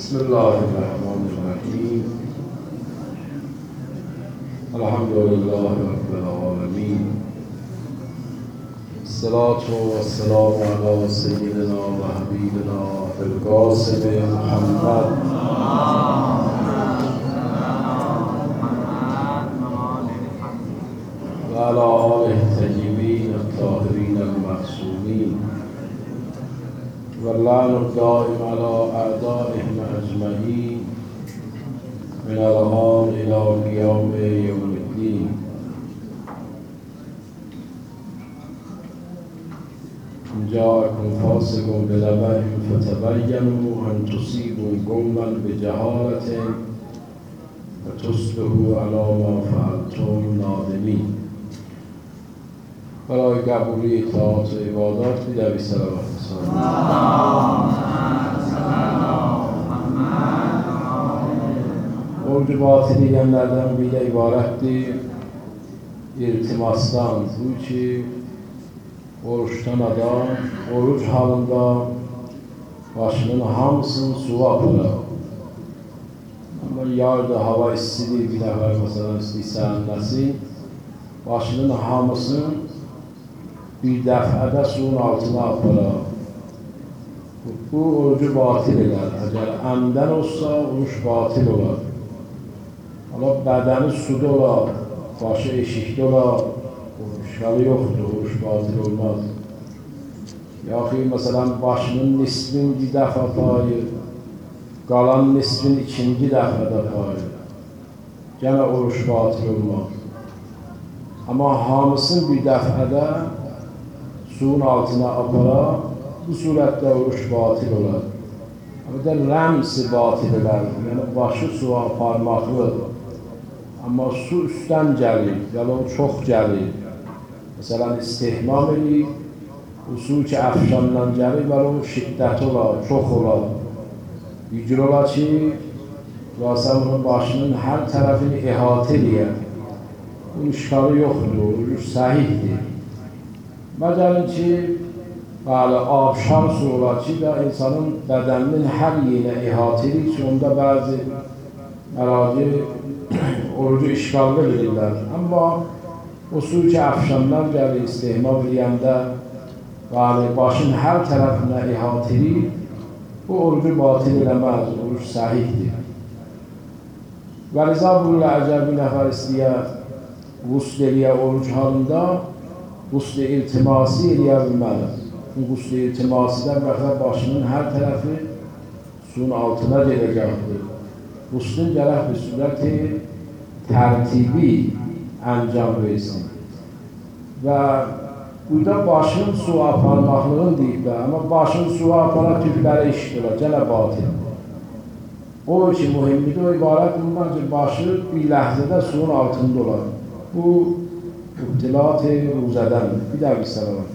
بسم الله الرحمن الرحیم. الحمد لله رب العالمین. الصلاة والسلام علی سیدنا و حبیبنا القاسم محمد و علی آله الطیبین الطاهرین المعصومین و اللعن الدائم علی اعدائهم اجمعین من الآن الی قیام یوم الدین. إن جاءكم فاسق بنبأ فتبينوا أن تصيبوا قوما بجهالة فتصبحوا على ما فعلتم نادمین. برای قبولی اطاعت و عبادات بیدوی صلوات orucu batıl edenlerden biri ibarettir. İltimastan, bu ki oruçtan adam, oruç halında başının hamısını suya aparır. Ama yarda hava istidir, bir defa mesela istihsanlısı, başının hamısını bir dəfədə suyun altına aparır. Bu orucu batil eder. Eğer əmdən olsa, oruç batil olar. Allah bədəni suda olar, başı eşikdə olar, işgalı yoxdur, oruç batil olmaz. Yaxud məsələn, başının nisbini bir dəfə payır, qalan nisbini ikinci dəfədə payır. Gene oruç batil olmaz. Amma hamısını bir dəfədə suyun altına apara, bu surette oruç batil olar. Bir de remsi batil olar, yani başı suya aparmaklı. Ama su üstten gəlir, yani o çox gəlir. Mesela istihmam edir, o su ki əfşandan gəlir, və o şiddət olar, çox olar. Yücür olar ki, bunun başının hər tərəfini ihatə edir. Bunun işgalı yoxdur, oruç səhihdir. Məcəlin ki, abşar su olar ki, insanın bədəninin hər yerinə ihatə edir ki, onda bəzi məraci orucu işgallı bilirlər. Amma o su ki, əfşandan gəlir, istihmam edəndə başın hər tərəfinə ihatə edir, bu orucu batil eləməz, oruç səhihdir. Və rizə bununla əgər bir nəfər istəyər, qusl eləyə oruc halında, qusl-i iltimasi eləyə bilməlidir. Bu qusl-i iltimasidən bəxər başının hər tərəfi suyun altına gedəcəkdir. Quslun gərək bir surəti tərtibi əncam versin. Və burada başın suya aparmaqlığını deyiblər, amma başın suya apara tükləri işdirir, gələ batil. O ki, mühimlidir, o ibarət bundan ki, başı bir ləhzədə suyun altında olar. Bu İbtilat-ı ruzədən bir daha bir salavat.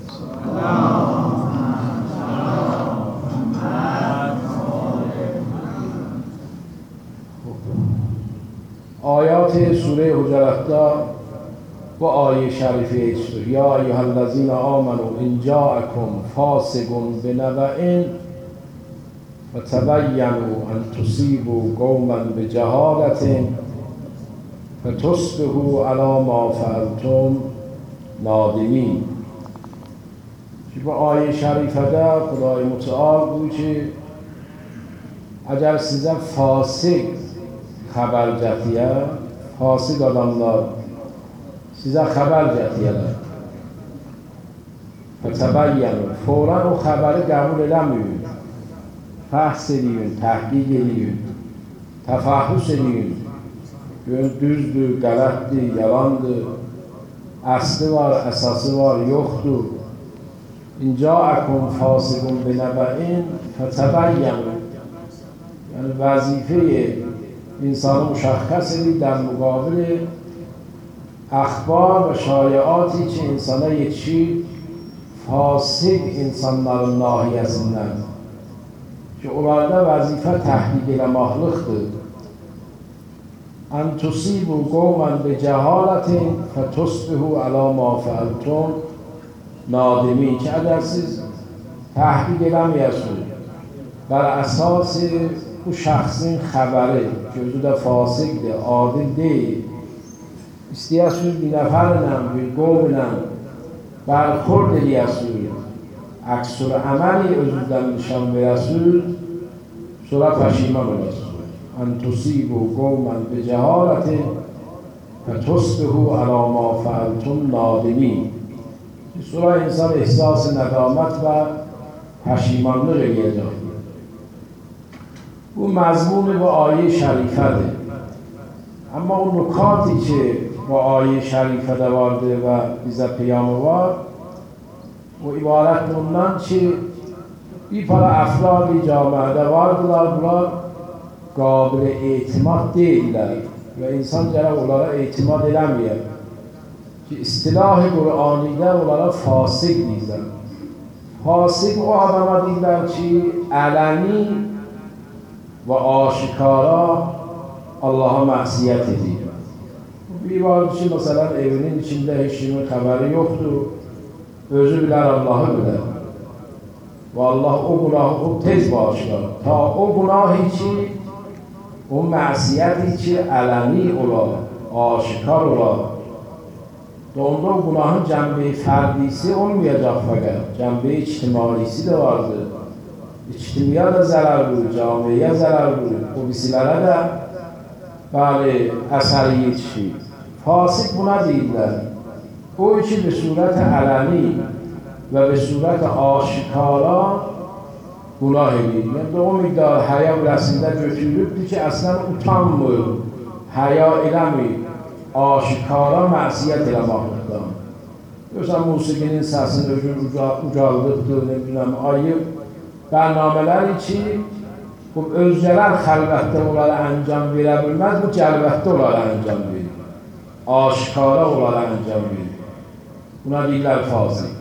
Ayat-ı Sure-i Hucurat'ta bu ayet-i şerifeye istiyor. Ya eyyühellezine amenu in ca'akum fasigun binebe'in ve tebeyyenu en tusibu qawmen bi cehaletin فَتُصْبِحُوا عَلَى مَا فَعَلْتُمْ نَادِمِینَ. Bu ayet-i şerifede Xuday Müteal buyur ki, eğer size fasık haber gətiyə, fasık adamlar size haber gətiələr, فَتَبَيَّنُوا, fौran o haberi qəbul eləməyin, fəhs edin, təhqiq edin, təfahüs edin. Düzdür, qələtdir, yalandır, əsli var, əsası var, yoxdur. İn ca'akum fasiqun binebe'in fetəbəyyənin. Yəni, vəzifəyi insanı müşəxəs edir در مقابل əxbar və şayəati ki, insana yetişir fasıq insanların nahiyəsindən. Ki, onlarda vəzifə təhqiq eləmaqlıqdır. En tusibu qawmen bi cehaletin fetusbihu ala ma fealtum nadimin. Ki eğer siz tahqiq edemeyesiniz, bər əsas bu şəxsin xəbəri ki, özü də fasiqdir, adil deyil, istəyəsiniz bir nəfərlə, bir qovla bərxurd eləyəsiniz, əksur əməli özündən nişan verəsiniz, sonra pəşiman olasınız. Ən tusibu qovmən bi cəhalətin və tusbihu ələ ma fəəltum nadimin. Sonra insan ehsas-ı nədamət və pəşimanlıq eləyəcəkdir. Bu məzmun bu ayə şərifədir. Amma o nukati ki bu ayə şərifədə vardır və bizə peyamı var, o ibarət bundan ki, bir para əfradi camiədə vardılar, bunlar qabil etimad deyirlər və insan gərək onlara etimad eləməyər ki, istilah-ı Qur'anidə onlara fasik deyirlər. Fasik o adama deyirlər ki, ələni və aşikara Allaha məqsiyyət edir. Bir var ki, məsələn, evinin içində heç kimin xəbəri yoxdur, özü bilər, Allahı bilər. Və Allah o günahı tez bağışlar. Ta o günahı ki, o məqsiyyəti ki, ələmi olar, aşikar olar. Onda o günahın cəmbi fərdisi olmayacaq fəqət, cəmbi ictimaisi də vardır. İctimaya da zərər vurur, camiyə zərər vurur, o bisilərə də bəli, əsəri yetişir. Fasik buna deyirlər. O ki, bir surət ələmi və bir surət aşikara günah edir. Yəni, o miqdar həya biləsində götürübdür ki, əslən utanmır, həya eləmir, aşikara məqsiyyət eləməkdir. Görürsən, musiqinin səsini özün ucaldıqdır, ne biləm, ayıb, bərnamələr ki, bu özgələr xəlvətdə onlara əncam verə bilməz, bu cəlvətdə onlara əncam verir. Aşikara onlara əncam verir. Buna deyirlər fasik.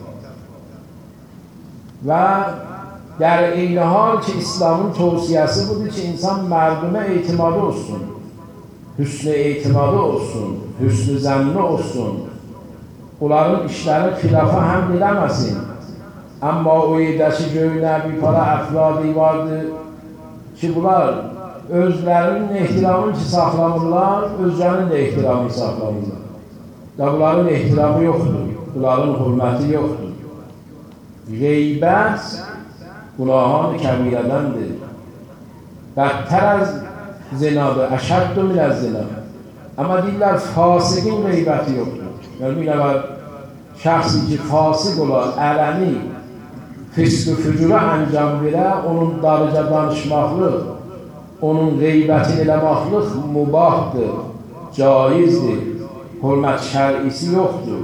Və der eyni hal ki, İslamın tavsiyəsi budur ki, insan mərdumə etimadı olsun, hüsnü etimadı olsun, hüsnü zənni olsun, onların işləri xilafa həmd eləməsin. Amma o yerdəki göynə bir para əfradi vardır ki, bunlar özlərinin ehtiramını ki, saxlamırlar, özlərinin də ehtiramını saxlamırlar. Da bunların ehtiramı yoxdur, bunların hürməti yoxdur. Qeybət günahın kəbirədəndir. Bədtər az zinadır, əşəddü minəz zina. Amma deyirlər, fasiqin qeybəti yoxdur. Yəni, bir nəvər şəxsi ki, fasiq olar, ələmi, fisq-ü fücura əncam verə, onun darıca danışmaqlıq, onun qeybətini eləmaqlıq mübahdır, caizdir, hürmət şər'isi yoxdur.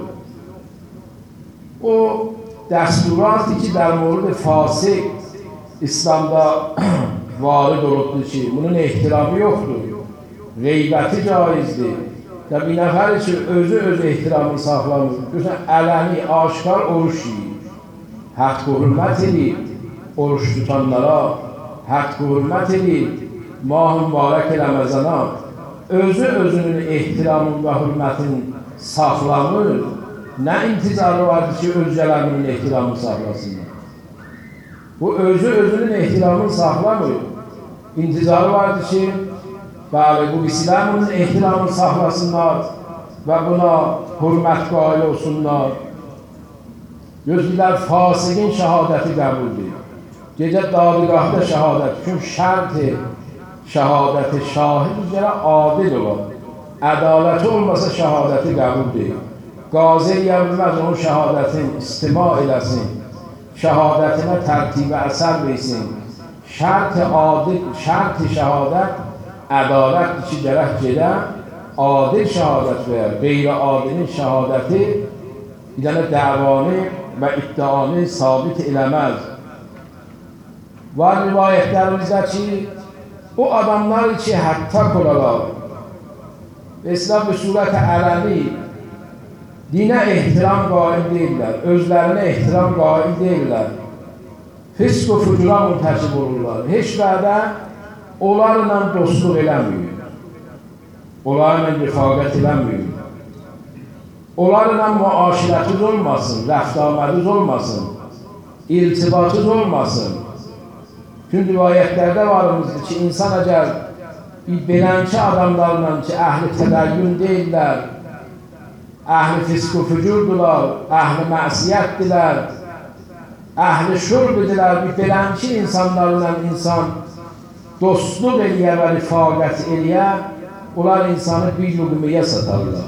O dəsturatı ki, der mورد fasik İslamda varid olubdur ki, bunun ehtiramı yoxdur, qeybəti caizdir. Ya bir nəfər üçün özü ehtiramını saxlamır, görürsən, ələni, aşikar oruç yiyir. Haqqı hürmət edir, oruç tutanlara, haqqı hürmət edir, mah-ı mübarək eləməzana, özünün ehtiramın və hürmətin saxlamır, nə intizarı vardır ki, özgələrinin ehtiramını saxlasınlar. Bu özünün ehtiramını saxlamır, intizarı vardır ki, bəli, bu İslamın ehtiramını saxlasınlar və buna hürmət qail olsunlar. Gözlülər fasiqin şəhadəti qəbuldur. Gecə dadgahda şəhadət, çünki şərt-i şəhadəti şahid üzrə adil olar. Ədaləti olmasa şəhadəti qəbuldur. Qazi bilməz onun şəhadətin istima eləsin, şəhadətinə tərtibə əsər versin. Şərt-i şəhadət ədalətdir ki, gərək gedə adil şəhadət verər. Qeyri-adilin şəhadəti bir dənə dəvanı və iddianı sabit eləməz. Var rivayətlərimizdə ki, o adamlar ki, həttaq olalar, İslam bir surət ələmi, dinə ehtiram qail deyirlər, özlərinə ehtiram qail deyirlər, fisq-ü fücura mürtəkib olurlar. Heç vədə onlarla dostluq eləməyir, onlarla rifaqət eləməyir. Onlarla müaşirətiniz olmasın, rəftaməniz olmasın, iltibatınız olmasın. Çünkü rivayetlerde varımızdır ki insan eğer bir belençi adamlarla ki ehli tedeyyün değiller, ehli fisk-u fücurdular, ehli masiyetdiler, ehli şurbidiler, bir belençi insanlarla insan dostluq eləyə və rifaqət eləyə, onlar insanı bir lüqməyə satarlar.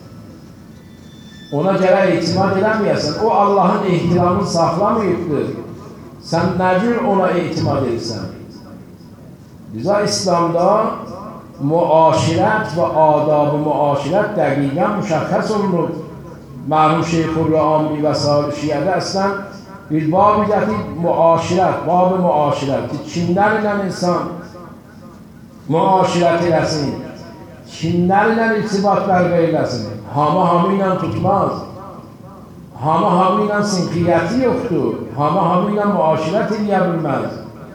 Ona görə etimad eləməyəsən, o Allahın ehtiramını saxlamayıbdır. Sən nə cür ona etimad edirsən? Bizə İslamda müaşirət və adab-ı müaşirət dəqiqən müşəxəs olunur. Mərhum Şeyxü'r-Rəami və s. Şiədə əslən bir bab-ı gətirib müaşirət, bab-ı müaşirət. Kimlərlə insan müaşirət eləsin, kimlərlə irtibat bərqə eləsin. Hamı ilə tutmaz. Hamı ilə sinqiyyəti yoxdur. Hamı ilə müaşirət eləyə bilməz.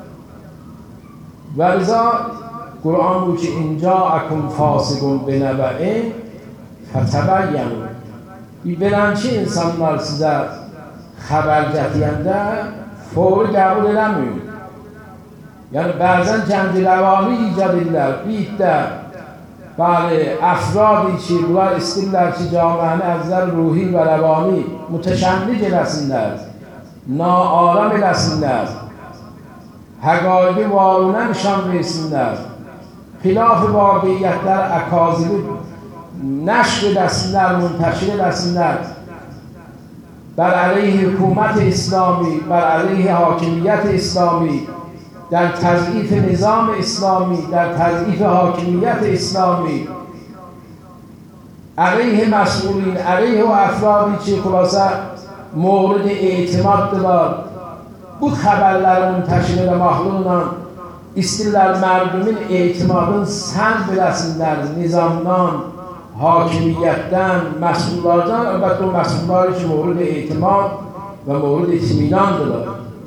Və rıza Quran bu ki, İnca'akum fasiqun binəbə'in fətəbəyyənu. Beləncə insanlar sizə xəbər gətirəndə fəvri qəbul eləməyin. Yəni, bəzən kəndi-rəvani icad edirlər. Bir də bəli, əfradi ki, bunlar istirlər ki, camiəni əzlər ruhi və rəvani mütəşənnik eləsinlər, naaram eləsinlər, həqaiqi varunə nişan versinlər, xilaf-ı vaqiyyətlər əkazibi nəşr edəsinlər, müntəşir edəsinlər, bər əleyhi hükümət İslami, bər əleyhi hakimiyyət İslami, در تضعیف نظام اسلامی، در تضعیف حاکمیت اسلامی علیه مسئولین، علیه و افرادی که خلاصه مورد اعتماد دارlar bu xəbərləri müntəşir eləməklə istəyirlər mərdumin etimadını sən biləsinlər, nizamdan, hakimiyyətdən, məsullardan, əlbəttə o məsullar ki, mورد etimad və mورد itminandırlar.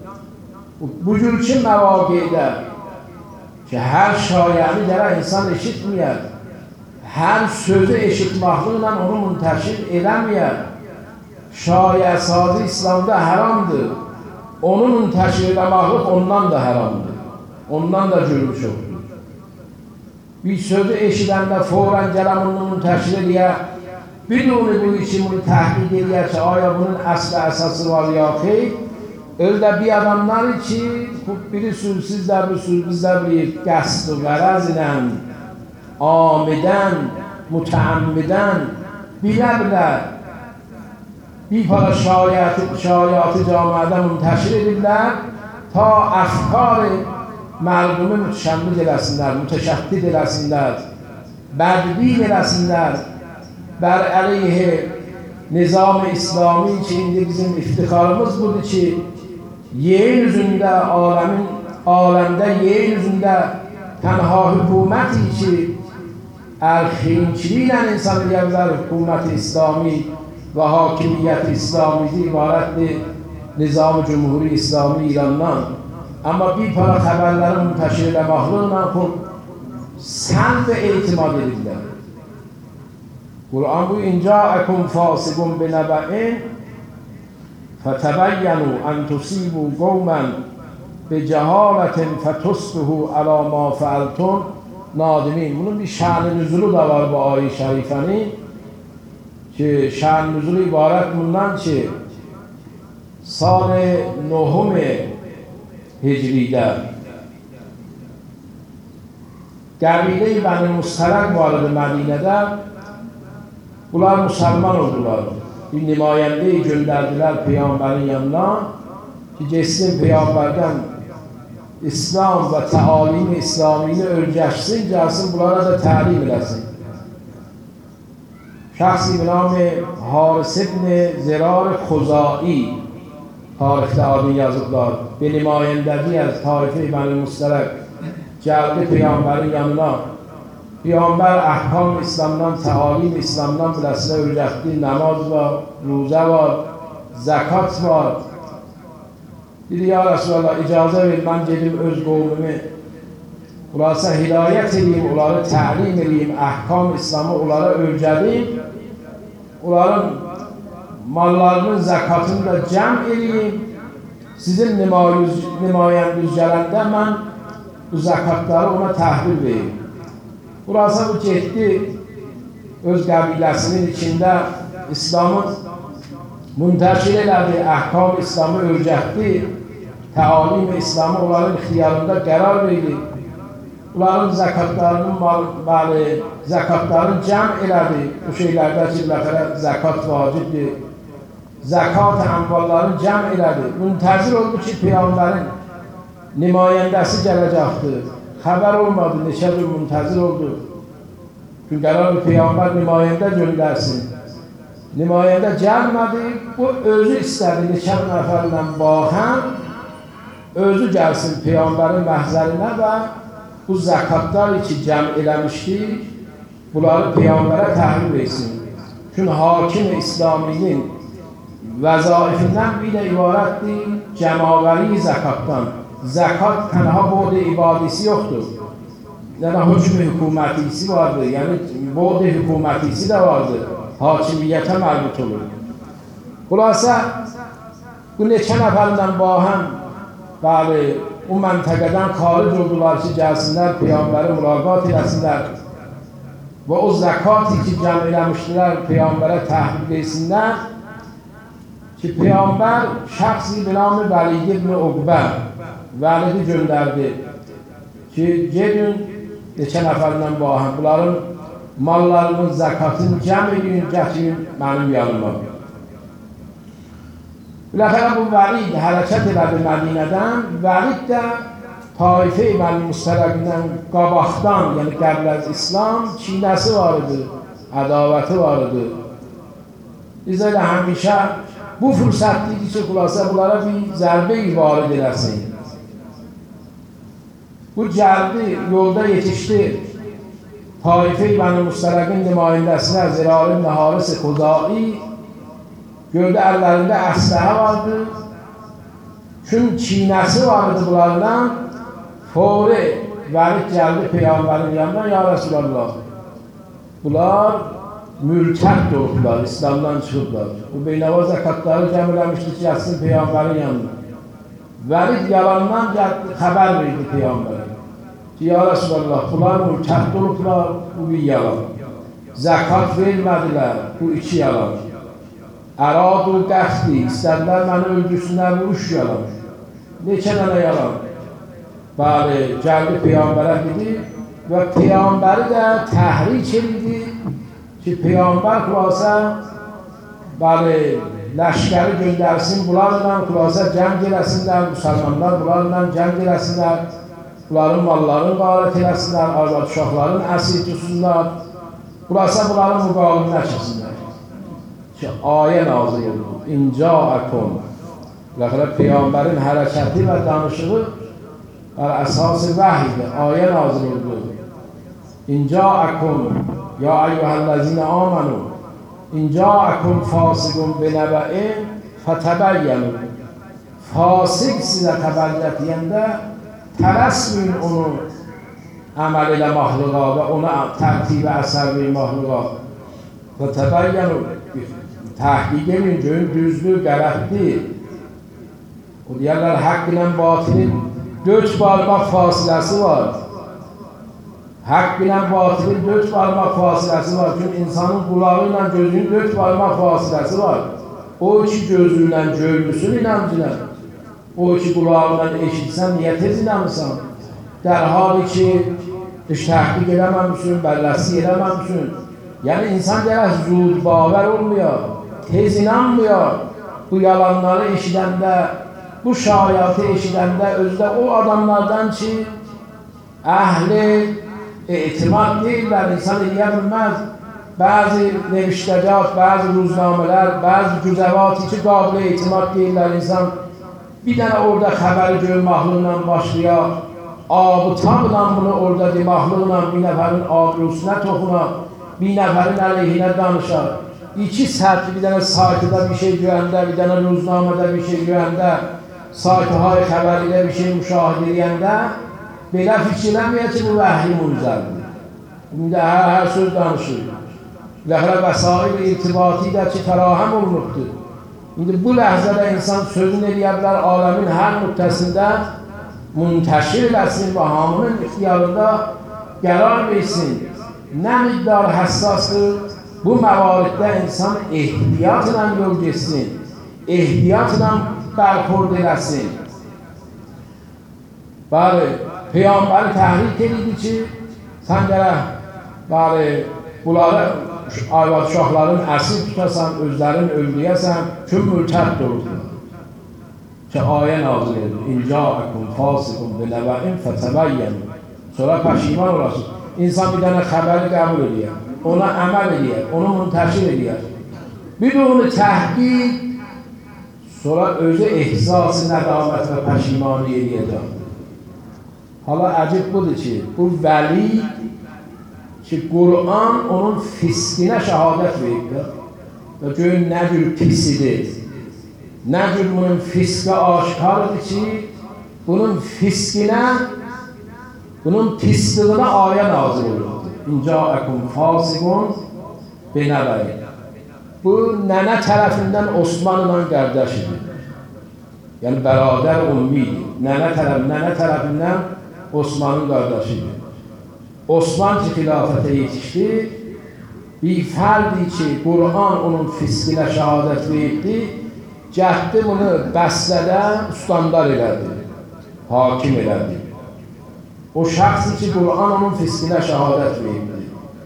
Bu cür ki məvaqidə ki, hər şayəni gələ insan eşitməyər, hər sözü eşitməklə onu müntəşir eləməyər. Şayəsazi İslamda haramdır. Onu müntəşir eləməklik ondan da haramdır. Ondan da cürmüş olur. Bir sözü eşidəndə fəvrən gələm onu müntəşir eləyə, biduni bu için bunu təhqiq eləyə ki, aya bunun əsli əsası var ya xeyr, öyle bir adamlar ki, biri sülsüzlər, bir sülsüzlər bir qəsd-ı qərəz ilə, amidən, mütəammidən, bilə-bilə bir para şariatı camiədə müntəşir edirlər, ta əfkar mərdumi mütəşəmmid eləsinlər, mütəşəddid eləsinlər, bədbin eləsinlər, bər əleyhi nizam-ı İslami ki, indi bizim iftixarımız budur ki, yerin üzündə, aləmdə yerin üzündə tənha hüküməti ki, əlxeyinçiliklə insan eləyəblər hüküməti İslami və hakimiyyət İslamidir, ibarətdir Nizam-ı Cumhuri İslami İrandan. Amma bir para xəbərləri müntəşir eləməklə sən də etimad edirlər. Quran bu İnca'akum fasiqun binəbə'in فَتَبَيَّنُوا أَنْ تُصِيبُوا قَوْمًا بِجَهَالَةٍ فَتُصْبِحُوا عَلَى مَا فَعَلْتُمْ نَادِمِينَ. Bunun bir şan-ı nüzulu da var bu ayet-i şerifenin. Ki şan-ı nüzulu ibaret bundan ki sal-ı 9 Hicri'de qəbile-i Bəni Mustaraq vardı Medine'de. Bunlar Müslüman oldular. Bir nümayəndəyi göndərdilər Peyğəmbərin yanına ki, geçsin Peyğəmbərdən İslam və təalim-i İslamini öyrəşsin, gəlsin bunlara da təlim eləsin. Şəxs-i binam-ı Haris ibn Zirar Xuzai tarixdə adını yazıblar. Bir nümayəndədi az tarifi Bəni Mustaraq gəldi Peyğəmbərin yanına. Peyğəmbər əhkam İslamdan, təalim İslamdan biləsinə öyrətdi. Namaz var, ruzə var, zəkat var. Dedi, ya Resulallah, icazə ver, mən gedim öz qovmumu, onlarsa hidayət edeyim, onları təlim edeyim, əhkam İslamı onlara öyrədim, onların mallarının zəkatını da cəm edeyim, sizin nümayəndiniz gələndə mən bu zəkatları ona təhvil verim. Burası bu getdi, öz qəbiləsinin içində İslamı müntəşir elədi, əhkam İslamı öyrətdi, təalim İslamı onların ixtiyarında qərar verdi. Onların zəkatlarını cəm elədi. O şeylərdə ki, zəkat vacibdir. Zəkat əmvallarını cəm elədi. Müntəzir oldu ki, Peyğəmbərin nümayəndəsi gələcəkdir. Xəbər olmadı, neçə gün müntəzir oldu. Çünki qərar Peyğəmbər nümayəndə göndərsin. Nümayəndə gəlmədi, bu özü istədi, neçə nəfərlə baxən, özü gəlsin Peyğəmbərin məhzərinə və bu zəkatlar ki, cəm eləmişdik, bunları Peyğəmbərə təhvil versin. Çünki hakim İslaminin vəzaifindən bir də ibarətdir, cəmabəri zəkatdan. Zəkat tənha bod-i ibadisi yoxdur. Yəni, hökm-i hükümətisi vardır, yəni bod-i hükümətisi də vardır, hakimiyyətə mərbut olur. Xülasə, bu neçə nəfərlə bahəm, bəli, o məntəqədən xaric oldular ki, gəlsinlər, Peyğəmbəri mülaqat eləsinlər və o zəkatı ki, cəm eləmişdilər, Peyğəmbərə təhvil versinlər ki, Peyğəmbər şəxsi binamı Vəlid ibn Uqbə Vəlidi göndərdi ki, gedin, neçə nəfərlə bahəm, bunların mallarının zəkatını cəm edin, gətirin mənim yanıma. Biləxərə bu Vəlid hərəkət elədi Mədinədən, Vəlid də Taifə-i Məl-Müstərəqindən qabaqdan, yəni qəbl az İslam, çiynəsi var idi, ədavəti var idi. Biz elə həmişə bu fürsətdir ki, xülasə bunlara bir zərbə-i varid eləsin. Bu gəldi, yolda yetişdi, Taifə-i Məl-Müstərəqin nümayəndəsinə Zirari ibn Haris Xuzai gördü, əllərində əsləhə vardı. Çünki çiynəsi vardı bunlardan. Fori Vəlid gəldi Peyğəmbərin yanına, ya Resulallah. Bunlar mürtəd olublar, İslamdan çıxıblar. Bu beynəva zəkatları cəm eləmişdi ki, gəlsin Peyğəmbərin yanına. Vəlid yalandan gəldi, xəbər verdi Peyğəmbərə. Ki, ya Resulallah, bunlar mürtəd olublar, bu bir yalan. Zəkat vermədilər, bu iki yalan. Ərad-ı qəxdi, istədilər məni öldürsünlər, bu üç yalan. Neçə dənə yalan? Bəli, gəldi Peyğəmbərə dedi və Peyğəmbəri də təhrik edildi ki, Peyğəmbər xülasə, bəli, ləşkəri göndərsin, bunlarla xülasə cəng eləsinlər, müsəlmanlar bunlarla cəng eləsinlər, bunların mallarını qarət eləsinlər, arvad uşaqların əsir tutsunlar, xülasə bunların müqabilində kəsinlər. Ki, ayə nazil oldu, İnca'əkum. Peyğəmbərin hərəkəti və danışığı əsas-ı vəhiydir, ayə nazil oldu. İnca'əkum, ya eyyuhəl-ləzinə amanu, İnca'əkum fasiqun binəbə'in fətəbəyyənu. Fasıq sizə təbəyyət deyəndə tələsməyin onu əməl elə mahluğa və ona tərtibə əsər verin mahluğa. Fətəbəyyənu. Təhqiq edin, görün, düzdür, qələtdir. O deyərlər, haqq ilə batilin 4 barmaq fasiləsi var. Haqq ilə batilin 4 barmaq fasiləsi var. Çünki insanın qulağı ilə gözünün 4 barmaq fasiləsi var. O ki, gözü ilə görmüsün inancına. O ki, qulağı ilə eşitsən, niyə tez inanırsan? Dərhal ki, təhqiq eləməmişsin, bəlləsi eləməmişsin. Yəni, insan deyək, zud bavər olmuyor. Tez inanmıyor bu yalanları eşidəndə, bu şayatı eşidəndə özdə o adamlardan ki, əhli etimad deyirlər, insan eləyə bilməz. Bəzi neviştəcat, bəzi ruznamələr, bəzi güzəvati ki, qabil etimad deyirlər insan. Bir dənə orada xəbəri görür mahluqla başlayar, abıtabla bunu orada demahluqla bir nəfərin abrusuna toxunar, bir nəfərin əleyhinə danışar. 2 sərtli bir dənə saytıda bir şey görəndə, bir dənə ruznamədə bir şey görəndə, saytıhay xəbərilə bir şey müşahidə edəndə, belə fikirləməyək ki, bu vəhyi münzəldir. İndi hər söz danışır. Vəxlə vəsail irtibati də ki, fərahəm olunubdur. İndi bu ləhzədə insan sözün eləyə bilər, aləmin hər nöqtəsində müntəşir eləsin və hamının ixtiyarında qərar versin. Nə miqdar həssasdır, bu məvariddə insan ehtiyatla yol geçsin, ehtiyatla bərxurd eləsin. Bəli, Peyğəmbəri təhrik edirdi ki, sən gərək, bəli, bunları ayvad uşaqların əsir tutasan, özlərin öldürəsən, kim mürtəd olurdu. Ki, ayə nazil edir. İnca'əkum fasiqun binəbə'in fətəbəyyən. Sonra pəşiman olasın. İnsan bir dənə xəbəri qəbul edir, ona əməl edir, onu müntəşir edir. Bir də onu təhqiq, sonra özü ehzası, nədamət və pəşimani edəcək. Hala əcib budur ki, bu vəli ki, Qur'an onun fiskinə şəhadət verir və görün nə cür pisidir, nə cür bunun fiskə aşkardır ki, bunun fiskinə, bunun pislığına ayə nazil olur. İnca'əkum fasiqun binəbə'in. Bu, nənə tərəfindən Osman ilə qardaş idi. Yəni, bərabər ummidir. Nənə tərəfindən Osmanın qardaşı idi. Osman ki, xilafətə yetişdi, bir fərdi ki, Qur'an onun fiskinə şəhadət verdi, cəhdi bunu bəslədə ustandar elədi, hakim elədi. O şəxsi ki, Qur'an onun fiskinə şəhadət verdi.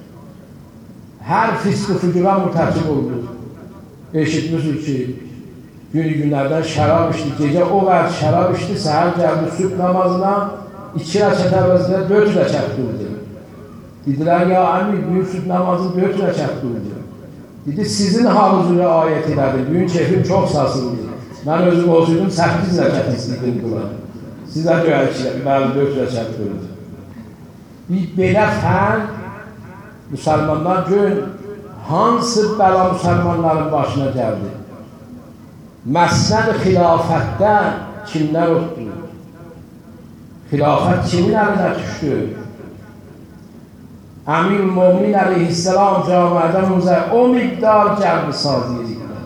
Hər fisk-i fücura mütəqib oldu. Eşitmişsiniz ki, günlərdən şərab içdi, gecə o qədər şərab içdi, səhər gəldi sübh namazına, 2 rəkət əvəzində 4 rəkət durdu. Dedilər, ya əmir, büyük sübh namazını 4 rəkət durdu. Dedi, sizin halınızı ayət elədi, büyün keyfim çox sarsıldı. Mən özüm olsuydum, 8 rəkət istəydim qılar. Sizə görə ki, bəli 4 rəkət durdu. Bir belə fərq, müsəlmanlar görün, hansı bəla müsəlmanların başına gəldi? Məsnəd xilafətdə kimlər otdu? Xilafət kimin əlinə düşdü? Əmir-ül-Mömin əleyhisselam camiədə o miqdar cəlb sazı edirlər.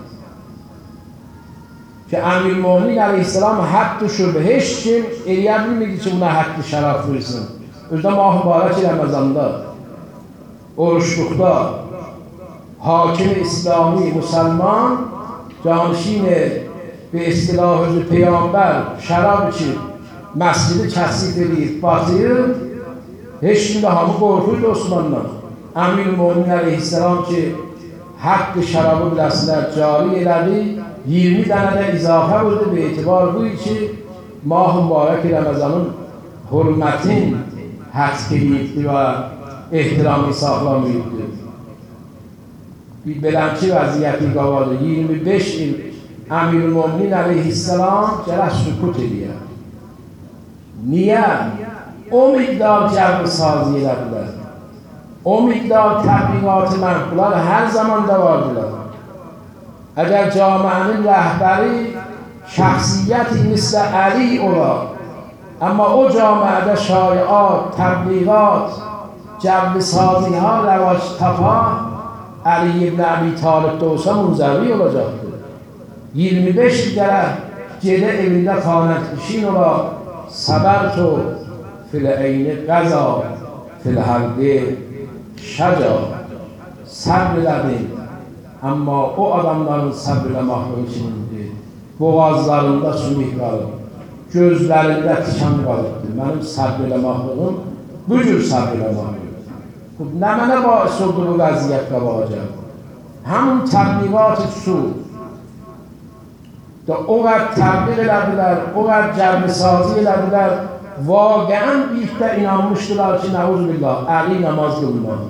Ki, Əmir-ül-Mömin əleyhisselam hədd düşürdü. Heç kim eləyə bilmirdi ki, buna hədd şəraf versin. Özdə mübarək Ramazanda, oruçluqda, hakim-i İslami, müsəlman, canişin-i və istilah özü Peyğəmbər şərab için məscidi kəsib edib, batıyıb, heç kimdə hamı qorxuydu Osmandan. Əmir-ül-Mömin əleyhisselam ki, hədd şərabı biləsilər cari elədi, 20 dənə də izafə vurdu və etibar bu ki, mübarək Ramazanın hürmətin hədd edibdi və ehtiramı saxlamayıbdır. Bir beləmki vəziyyəti qavadı, 25 il Əmir-ül-Mömin əleyhisselam gərək sükut edir. Niyə? O miqdar cəlb sazı elədilər. O miqdar təbliğatı mənqular hər zamanda vardılar. Əgər camiənin rəhbəri şəxsiyyəti mislə Əli olar, amma o camiədə şariat, təbliğat, cəlb sazıha rəvac tapar, Əli ibn Əbi Talib'də olsa munzəvi olacaqdır. 25 il gərək gedə evində xanət işin olar, səbərtu fil-əyni qəza, fil-hərdi şəca, səbr elədim. Amma o adamların səbr eləməkdir içindir. Boğazlarında sümük qalıb, gözlərində tikan qalıbdır. Mənim səbr eləməkliğim bu cür səbr eləməkdir. Nə mənə bais oldu bu vəziyyət qabacaq? Həmin təbliğat-ı su, o qədər təbliğ elədilər, o qədər cəlb-sazı elədilər, vaqəən birlikdə inanmışdılar ki, nəuzubillah, Əli namaz qılmadı.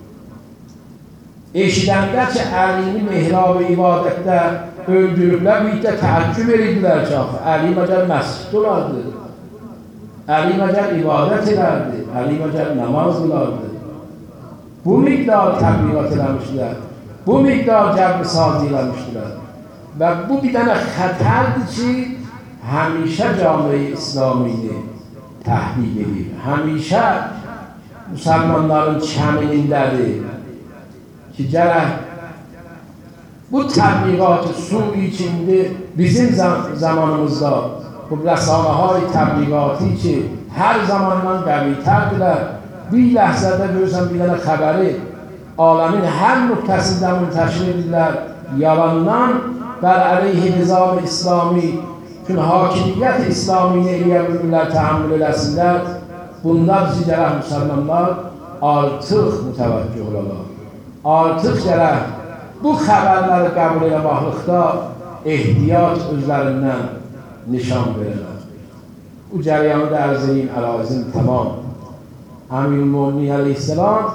Eşidəndə ki, Əlini mehrab-ı ibadətdə öldürüblər, birlikdə təəccüb edirdilər ki, Əli məcəl məscid olardı, Əli məcəl ibadət edərdi, Əli məcəl namaz qılardı. Bu miqdar təbliğat eləmişdilər, bu miqdar cəlb-sazı eləmişdilər. Və bu bir dənə xətərdir ki, həmişə cami-i İslamini təhqiq edir. Həmişə müsəlmanların kəminindədir ki, gərək bu təbliğat sui içinde bizim zamanımızda bu rəsanəhay təbliğatı ki, hər zamandan qəvitərdirlər. Bir ləhzədə görürsən bir dənə xəbəri aləmin hər nöqtəsində müntəşir edirlər. Yalandan bər əleyhi nizam-ı İslami çünki hakimiyyət İslamiyə eləyə bilmirlər, təhəmmül eləsinlər. Bunlar bizi gərək müsəlmanlar artıq mütəvəccüh olarlar. Artıq gərək bu xəbərləri qəbul eləməklikdə ehtiyat özlərindən nişan verirlər. Bu cəryanı da ərz edeyim, əlazim tamam. Əmir-ül-Müminin əleyhisselam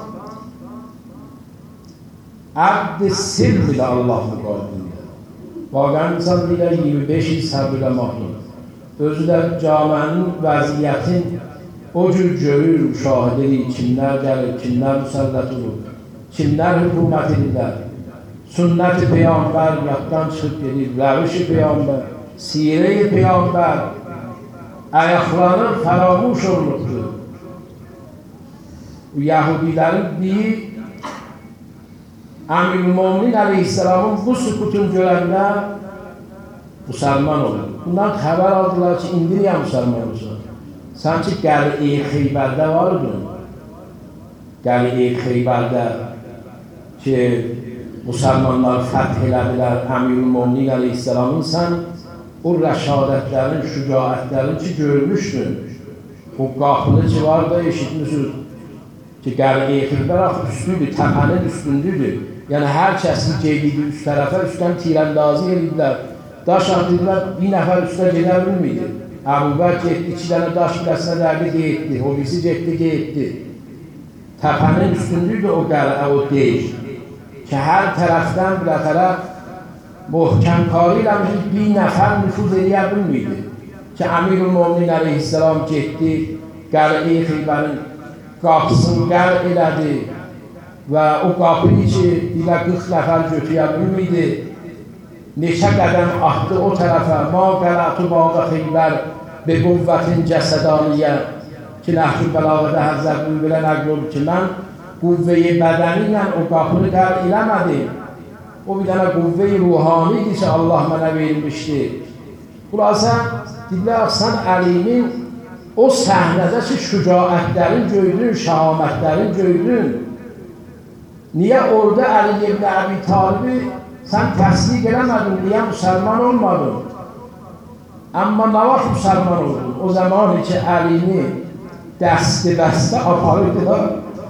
abd-i sirr ilə Allah müqabilində. Vaqəən insan deyilər 25 il səbr ilə məhlum. Özü də camiənin vəziyyətin o cür görür, müşahidə edir, kimlər gəlir, kimlər müsəllət olur, kimlər hükümət edirlər. Sünnət-i Peyğəmbər yaddan çıxıb gedir, rəviş-i Peyğəmbər, sirə-i Peyğəmbər ayaqları fəramuş olunubdur. Yahudilərin biri Əmir-ül-Müminin əleyhisselamın bu sükutunu görəndə müsəlman olur. Bundan xəbər aldılar ki, indi niyə müsəlman olsun? Sanki Qəli Xeybərdə var idin. Qəli Xeybərdə ki, müsəlmanlar fəth elədilər Əmir-ül-Müminin əleyhisselamın, sən o rəşadətlərin, şücaətlərin ki, görmüşdün. O qapını ki, var da eşitmişsiniz ki, Qəli Xeybər üstüdür, təpənin üstündüdür. Yəni, hər kəsin qeydidir üst tərəfə, üstdən tirəndazı edirlər. Daş atırlar, bir nəfər üstə gedə bilmiydi. Əbubəkr getdi, 2 dənə daş biləsinə dərdi getdi, o birisi getdi. Təpənin üstündüdür o qəl'ə, o deyir. Ki, hər tərəfdən bir tərəf möhkəmkari ilə bir nəfər nüfuz edə bilmiydi. Ki, Əmir-ül-Müminin əleyhisselam getdi, Qəli Xeybərin qapısını qəl elədi və o qapıyı ki, ilə 40 nəfər götürə bilmiydi. Neçə qədəm atdı o tərəfə, ma qələtu bağa Xeybər be quvvətin cəsədaniyə ki, Nəhcül Bəlağədə Həzrətinin belə nəql olub ki, mən quvvəyi bədəni ilə o qapını qəl eləmədim. O bir dənə quvvəyi ruhanidir ki, Allah mənə verilmişdi. Burası, deyirlər, sən Əlinin o səhnədə ki, şücaətlərin göydün, şəhamətlərin göydün. Niyə orada Əli ibn Əbi Talibi sən təsdiq eləmədin, niyə müsəlman olmadın? Amma nə vaxt müsəlman oldun? O zaman ki, Əlini dəsti-bəstə aparırdılar.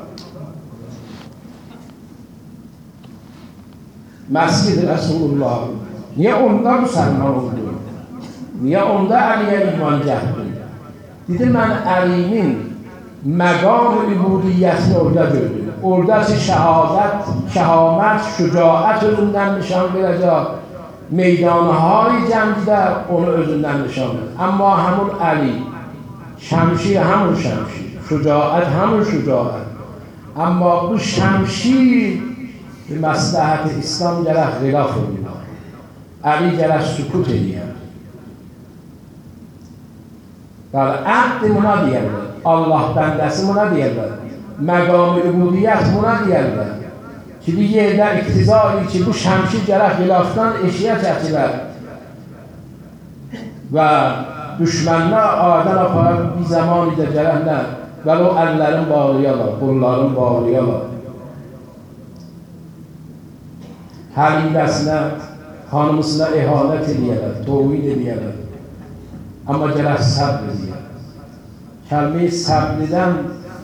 Məscid-i Rəsulullah. Niyə onda müsəlman oldun? Niyə onda Əliyə iman gəldin? Dedi, mən Əlinin məqam-ı übudiyyətini orada gördüm. Orada ki, şəhadət, şəhamət, şücaət özündən nişan verəcək. Meydanı-hay cəngdə onu özündən nişan verir. Amma həmin Əli, şəmşir həmin şəmşir, şücaət həmin şücaət. Amma bu şəmşir məsləhət-i İslam gərək xilaf edir. Əli gərək sükut edir. Bəli, əhd buna deyərlər, Allah bəndəsi buna deyərlər. Məqam-ı übudiyyət buna deyərlər ki, bir yerdə iqtizari ki, bu şəmşir gərək xilafdan eşiyə çəkilər və düşmənlər adən aparır bir zaman ilə gərəklər və o əllərin bağlayalar, qolların bağlayalar. Həlibəsinə, xanımısına ihanət edəyələr, toğid edəyələr. Amma gərək səbr edəyələr. Kəlmi səbridən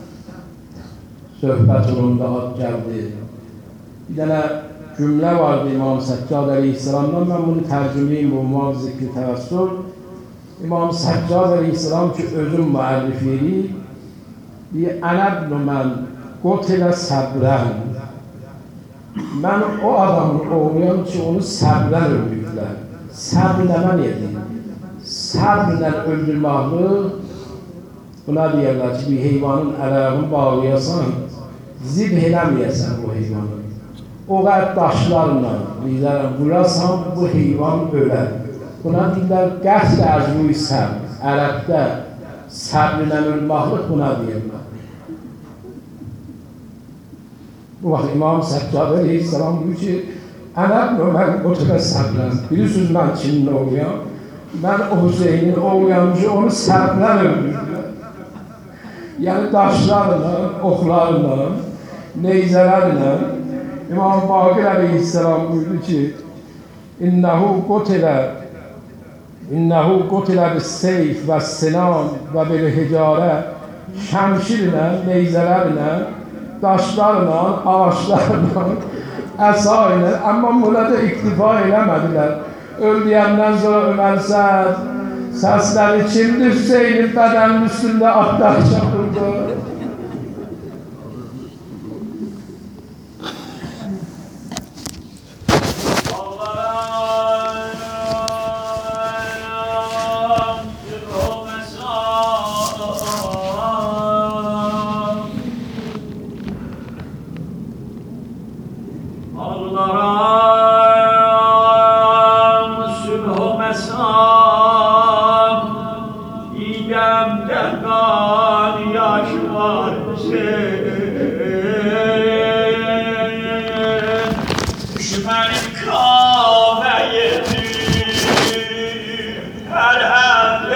söhbət olunda ad gəldi. Bir dənə cümlə vardı İmam Səccad əleyhisselamdan, mən bunu tərcüməyim bu Muad Zikri Təvəssül. İmam Səccad əleyhisselam ki, özüm müəllif edir, bir ənəbnü mən qotilə səbrən. Mən o adamın oğluyam ki, onu səbrən öldürdülər. Səbrlə mən edim. Səbrlə öldürməkli, buna deyərlər ki, bir heyvanın ələyağını bağlayasan, zib eləməyəsən bu heyvanı. O qədər daşlarla vurasan, bu heyvan ölər. Buna deyirlər, qətl əcruy səbr. Ərəbdə səbrlə ölməklik buna deyirlər. Bu vaxt İmam Səccad əleyhisselam deyir ki, mən o tövə sərblən. Bilirsiniz mən kimin oğluyam? Mən o Hüseynin oğluyamcı, onu sərblən öldürdülər. Yəni daşlarla, oxlarla, neyzələrlə İmam Baqir Aleyhisselam buyurdu ki, İnnehu qutilə bis-seyf və sinan və bil-hicarə, şəmşirlə, neyzələrlə, daşlarla, ağaçlarla, əsa ilə, amma buna da iktifa eləmədilər. Öldüyəndən sonra Ömər Səd səsləri kimdir Hüseynin bədənin üstündə atlar çapırdı. Allah'ım sülh-u mesâ